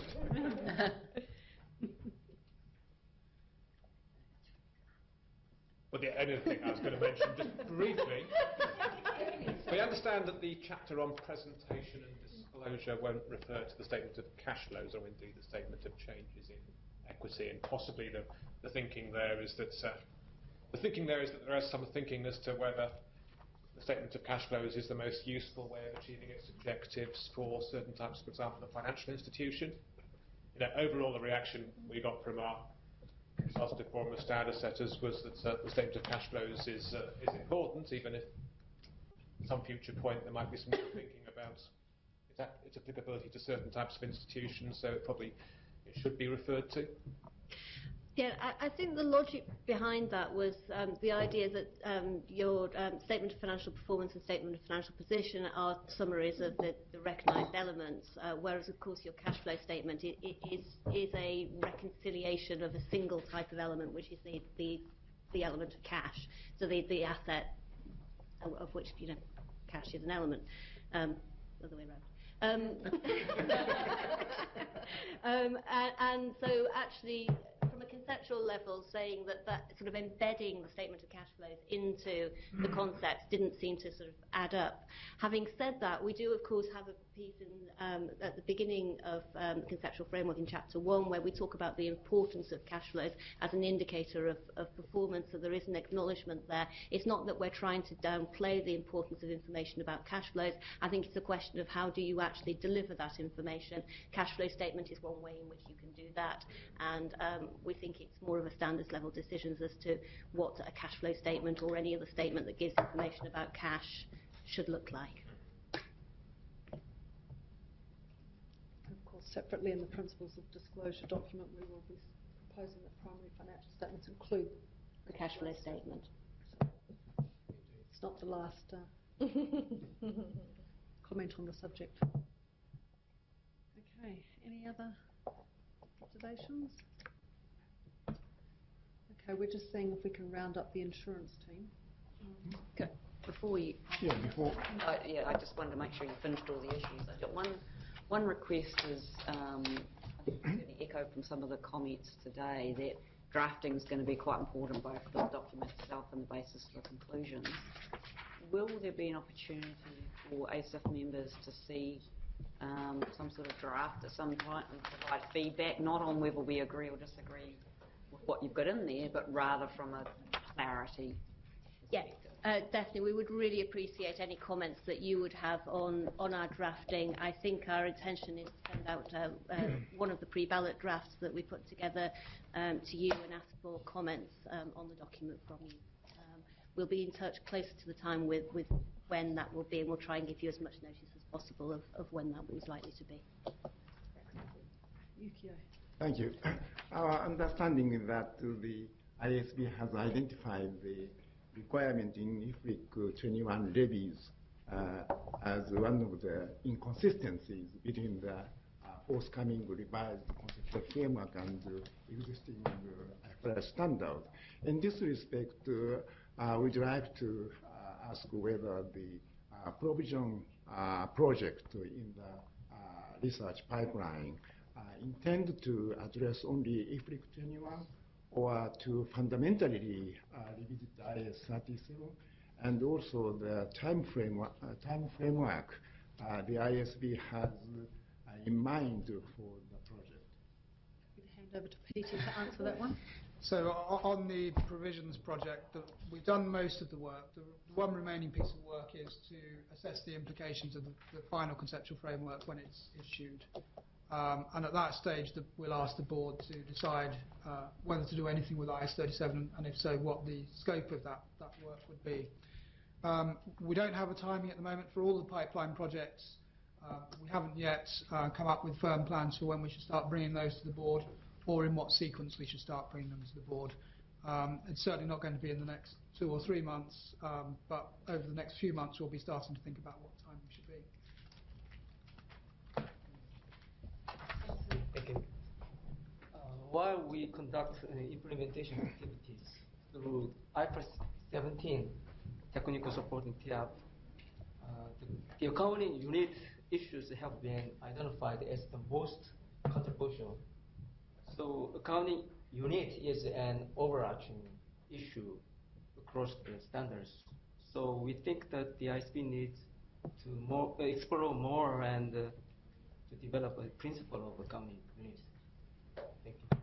Well, the only thing I was going to mention, just briefly, we understand that the chapter on presentation and disclosure won't refer to the statement of cash flows or indeed the statement of changes in equity, and possibly the thinking there is that there is some thinking as to whether the statement of cash flows is the most useful way of achieving its objectives for certain types, for example, of financial institution. Overall, the reaction we got from our consultative forum of standard setters was that the statement of cash flows is important, even if at some future point there might be some thinking about its applicability to certain types of institutions, so it should be referred to. Yeah, I think the logic behind that was the idea that your statement of financial performance and statement of financial position are summaries of the recognised elements, whereas, of course, your cash flow statement is a reconciliation of a single type of element, which is the element of cash, so the asset of which cash is an element, other way around. And so actually, from a conceptual level, saying that sort of embedding the statement of cash flows into the concepts didn't seem to sort of add up. Having said that, we do, of course, have a piece at the beginning of the conceptual framework in Chapter 1 where we talk about the importance of cash flows as an indicator of performance, so there is an acknowledgement there. It's not that we're trying to downplay the importance of information about cash flows. I think it's a question of how do you actually deliver that information. Cash flow statement is one way in which you can do that, and we think it's more of a standards level decisions as to what a cash flow statement or any other statement that gives information about cash should look like. Of course, separately in the principles of disclosure document, we will be proposing that primary financial statements include the cash flow statement. So it's not the last comment on the subject. Okay, any other observations? Okay, we're just seeing if we can round up the insurance team. Okay. Before you... I just wanted to make sure you finished all the issues. I've got one request is, I think certainly echoed from some of the comments today, that drafting is going to be quite important, both for the document itself and the basis for conclusions. Will there be an opportunity for ASIF members to see some sort of draft at some point and provide feedback, not on whether we agree or disagree with what you've got in there, but rather from a clarity? Yes, definitely. We would really appreciate any comments that you would have on our drafting. I think our intention is to send out one of the pre-ballot drafts that we put together to you and ask for comments on the document from you. we'll be in touch closer to the time with when that will be, and we'll try and give you as much notice as possible of when that was likely to be. Yukio. Thank you. Our understanding is that the ISB has identified the requirement in IFRIC 21 levies as one of the inconsistencies between the forthcoming revised conceptual framework and existing IFRS standard. In this respect, we'd like to ask whether the provision project in the research pipeline intend to address only IFRIC 21 or to fundamentally revisit IS 37, and also the time framework the ISB has in mind for the project. Hand over to Peter to answer that one. So on the provisions project, we've done most of the work. The one remaining piece of work is to assess the implications of the final conceptual framework when it's issued. And at that stage, we'll ask the board to decide whether to do anything with IS 37, and if so, what the scope of that work would be. We don't have a timing at the moment for all the pipeline projects. We haven't yet come up with firm plans for when we should start bringing those to the board, or in what sequence we should start bringing them to the board. It's certainly not going to be in the next 2 or 3 months, but over the next few months we'll be starting to think about what timing should be. Thank you. While we conduct implementation activities through IFRS 17 technical support in TIAP, the accounting unit issues have been identified as the most controversial. So accounting unit is an overarching issue across the standards. So we think that the ISB needs to explore more and to develop a principle of accounting units. Thank you.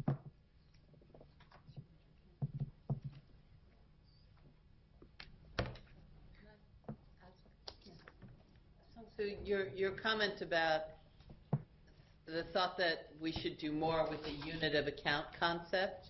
So your comment about the thought that we should do more with the unit of account concept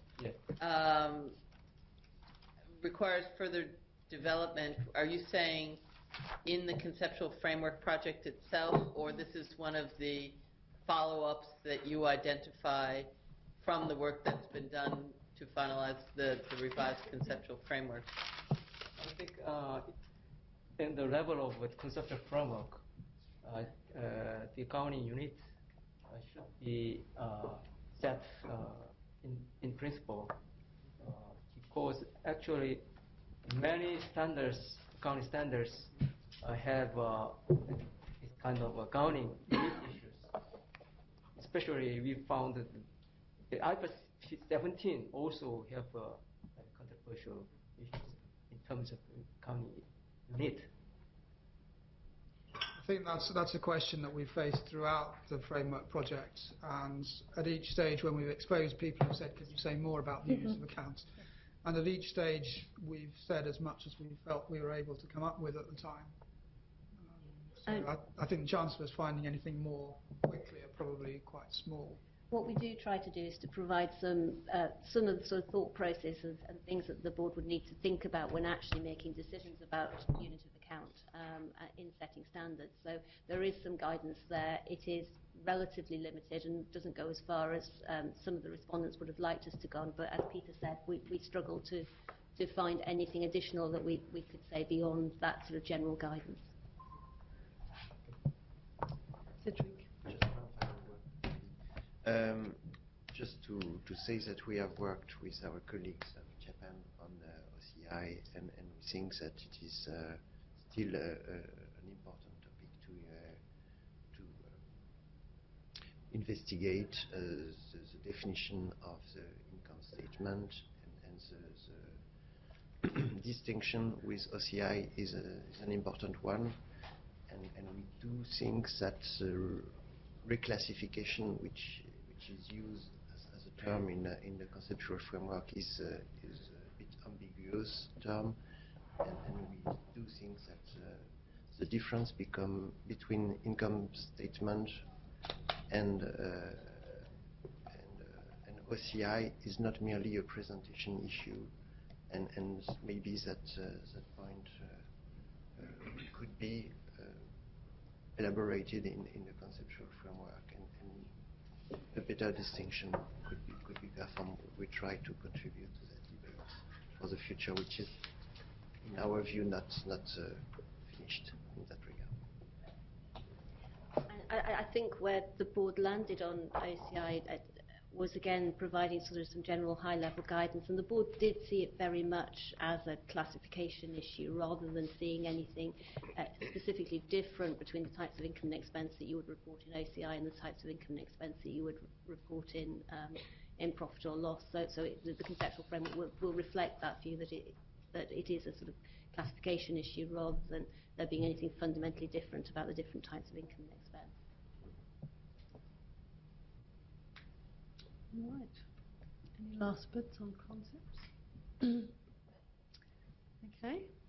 requires further development. Are you saying in the conceptual framework project itself, or this is one of the follow-ups that you identify from the work that's been done to finalize the revised conceptual framework? I think in the level of conceptual framework, the accounting unit should be set in principle, because actually many standards, accounting standards, have this kind of accounting unit issues. Especially we found that the IFRS 17 also have controversial issues in terms of accounting unit. I think that's a question that we've faced throughout the framework project, and at each stage when we've exposed, people have said, could you say more about the use of accounts? And at each stage we've said as much as we felt we were able to come up with at the time. So I think the chance of us finding anything more quickly are probably quite small. What we do try to do is to provide some of the sort of thought processes and things that the board would need to think about when actually making decisions about unit of account in setting standards. So there is some guidance there. It is relatively limited and doesn't go as far as some of the respondents would have liked us to go on, but as Peter said, we struggle to find anything additional that we could say beyond that sort of general guidance. Cedric. Just to say that we have worked with our colleagues of Japan on OCI, and we think that it is still an important topic to investigate the definition of the income statement, and the distinction with OCI is an important one, and we do think that reclassification, which is used as a term in the conceptual framework, is a bit ambiguous term, and we do think that the difference between income statement and OCI is not merely a presentation issue, and maybe that point could be elaborated in the conceptual framework, and a better distinction could be performed. We try to contribute to that debate for the future, which is, in our view, not finished in that regard. I think where the board landed on OCI was again providing sort of some general high-level guidance, and the board did see it very much as a classification issue rather than seeing anything specifically different between the types of income and expense that you would report in OCI and the types of income and expense that you would report in profit or loss. So the conceptual framework will reflect that view that it is a sort of classification issue rather than there being anything fundamentally different about the different types of income and expense. Right. Any last bits on concepts? Okay.